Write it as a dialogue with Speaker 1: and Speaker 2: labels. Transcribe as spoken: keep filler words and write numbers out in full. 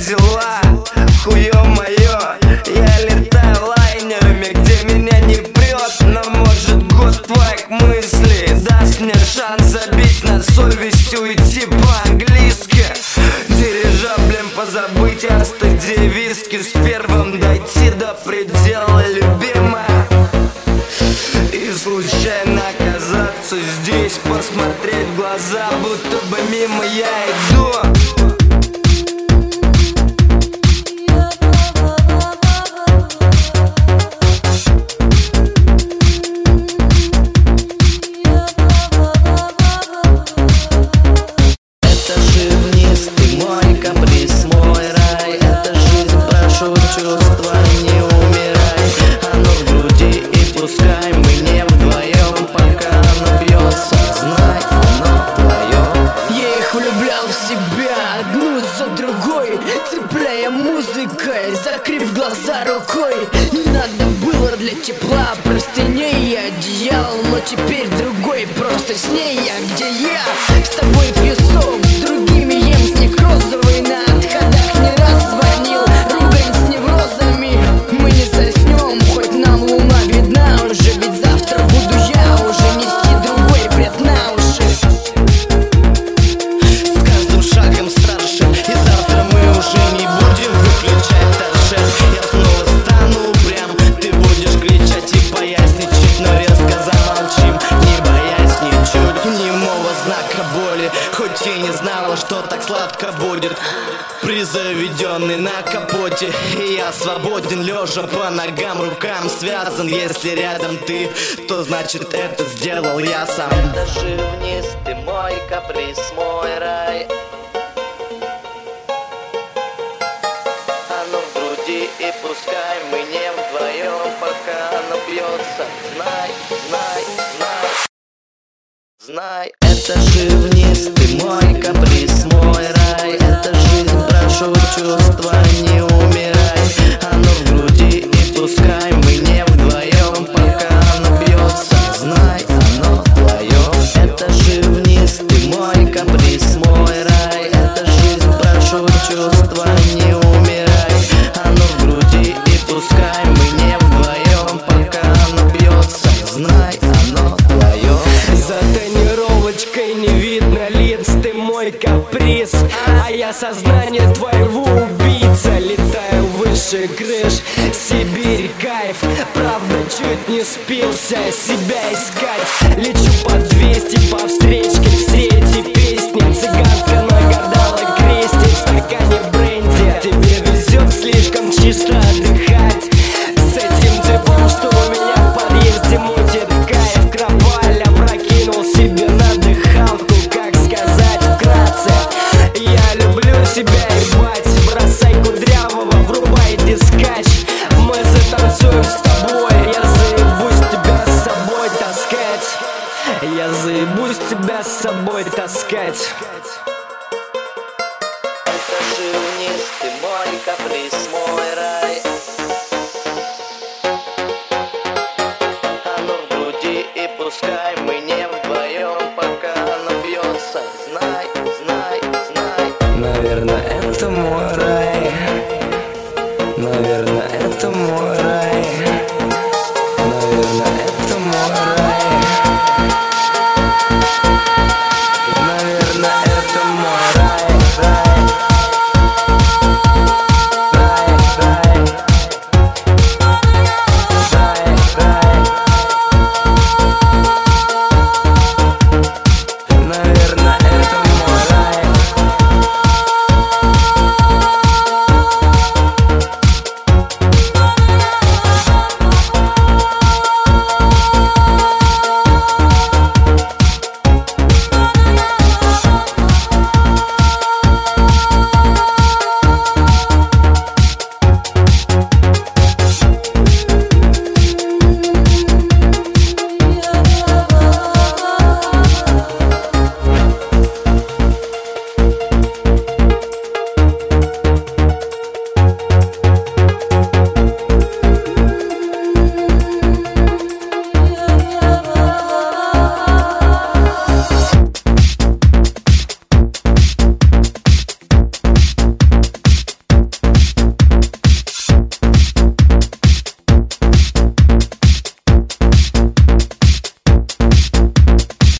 Speaker 1: дела, хуё моё. Я летаю лайнерами, где меня не прет. Но может год твоих мыслей даст мне шанс забить на совесть, уйти по-английски. Дирижаблем позабыть о стыде, виски с первым дойти до предела, любимая. И случайно оказаться здесь, посмотреть в глаза, будто бы мимо я иду.
Speaker 2: Чувства, не умирай, оно в груди, и пускай мы не вдвоем, пока оно бьется, знай, оно твое.
Speaker 3: Я их влюблял в себя, одну за другой, цепляя музыкой, закрыв глаза рукой. Не надо было для тепла простыней и одеял, но теперь другой, просто с ней я, где я. С тобой песок, с другими ем снег розовый, на отходах не раз звонил.
Speaker 2: Хоть и не знала, что так сладко будет, призаведенный на капоте. И я свободен, лежа по ногам, рукам связан. Если рядом ты, то значит это сделал я сам.
Speaker 4: Этажи вниз, ты мой каприз, мой рай. Оно в груди, и пускай мы не вдвоем, пока оно бьется. Знай, знай, знай. Знай,
Speaker 2: этажи вниз, ты мой каприз, мой рай. Это жизнь, прошу, чувства, не умирай. Оно в груди, и пускай мы не вдвоем, пока оно бьется. Знай, оно твое. Этажи вниз, ты мой каприз, мой рай. Это жизнь, прошу, чувства, не умирай. Оно в груди, и пускай мы не вдвоем, пока оно бьется. Знай, оно твое.
Speaker 1: За тренировочкой не видно лиц, ты мой каприз, а я сознание твоего убийца. Летаю выше крыш, Сибирь, кайф, правда чуть не спился себя искать. Лечу по двести по встречке, в среди песни цыганка нагадала крестик в стакане бренди. Тебе везет слишком чисто отдыхать с этим типом, что у меня в подъезде мутит кайф. Кроваль опрокинул себе на дыхалку, как сказать вкратце. Я люблю себя ебать, бросай кудрявого, врубай дискач. Мы затанцуем с тобой, я заебусь тебя с собой таскать. Я заебусь тебя с собой таскать.
Speaker 4: этажи вниз, ты мой каприз.